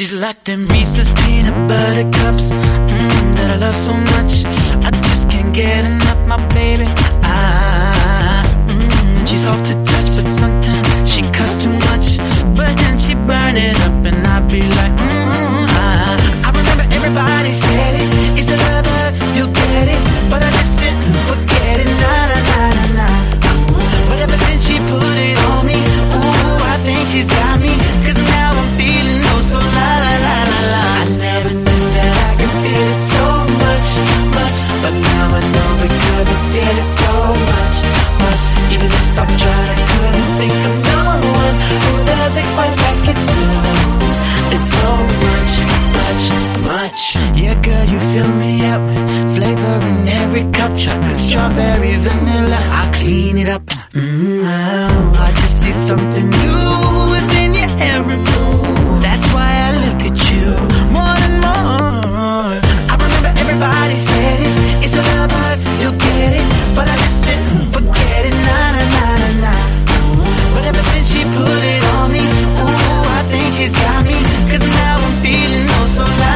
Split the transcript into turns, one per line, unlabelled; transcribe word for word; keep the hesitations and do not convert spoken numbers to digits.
She's like them Reese's peanut butter cups, mm, that I love so much. I just can't get enough, my baby. Ah, mm, and she's soft to touch, but sometimes she cuss too much. But then she burn it up, and I be like, mm, ah. I remember everybody said it, it's a lover, you'll get it. But I just sit and forget it, nah, nah, nah, nah, nah. But ever since she put it on me, ooh, I think she's got me. Cause now I'm feeling oh so la la la la la. I never knew that I could feel it so much, much. But now I know because I feel it so much, much. Even if I tried, I couldn't think of no one who does it quite like it do. It's so much, much, much. Yeah, girl, you fill me up. Flavor in every cup. Chocolate, strawberry, vanilla. I clean it up. Mm-hmm. I just see something new within your every move. That's why I look at you more and more. I remember everybody said it, it's a lover, you'll get it. But I just sit and forget it, nah, nah, nah, nah, nah. But ever since she put it on me, ooh, I think she's got me. Cause now I'm feeling oh so loud.